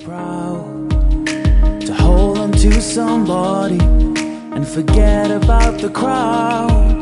proud to hold on to somebody and forget about the crowd.